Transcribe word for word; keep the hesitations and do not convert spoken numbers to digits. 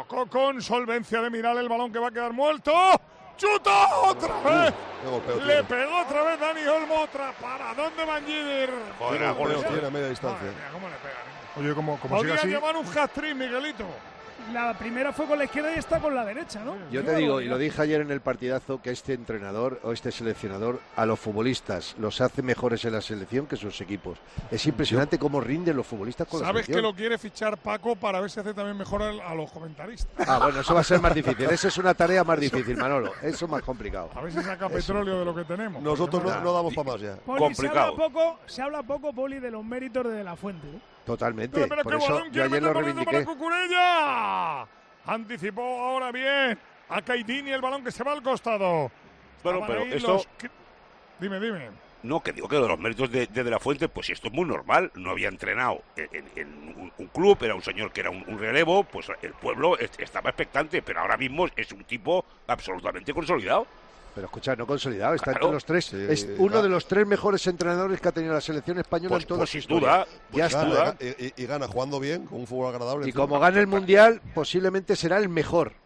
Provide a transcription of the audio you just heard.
tocó con solvencia de mirar el balón que va a quedar muerto. ¡Chuta! ¡Otra vez! Golpeo, Le pegó otra vez Dani Olmo. Otra para. ¿Dónde van Gider? Fuera, golpeo tiene a media distancia. Madre mía, ¿cómo le pegan? Oye, como, como siga Podría así. llevar un hat-trick, Miguelito. La primera fue con la izquierda y esta con la derecha, ¿no? Yo te digo, y lo dije ayer en el partidazo, que este entrenador o este seleccionador a los futbolistas los hace mejores en la selección que sus equipos. Es impresionante cómo rinden los futbolistas con la Sabes selección. que lo quiere fichar Paco para ver si hace también mejor a, a los comentaristas. Ah, bueno, eso va a ser más difícil. Esa es una tarea más difícil, Manolo. Eso es más complicado. A ver si saca petróleo de lo que tenemos. Nosotros no, Porque, no damos para más ya. Poli, se habla poco, se habla poco, Poli, de los méritos de De La Fuente, ¿eh? Totalmente. Pero, pero Por qué eso balón yo quiere ayer meter lo por dentro para reivindiqué. Cucurella. Anticipó ahora bien a Caidini el balón que se va al costado. Bueno, Estaban pero ahí esto... los que- Dime, dime. No, que digo que de los méritos de, de De La Fuente, pues esto es muy normal. No había entrenado en, en- en un, un club, era un señor que era un, un relevo, pues el pueblo est- estaba expectante, pero ahora mismo es un tipo absolutamente consolidado. Pero escucha, no consolidado, está Claro. entre los tres. Sí, es uno claro. de los tres mejores entrenadores que ha tenido la selección española Pues- en toda pues su sin historia. duda, ya pues sin está. duda. Y, y- y gana jugando bien, con un fútbol agradable. Y como gane el Mundial, posiblemente será el mejor.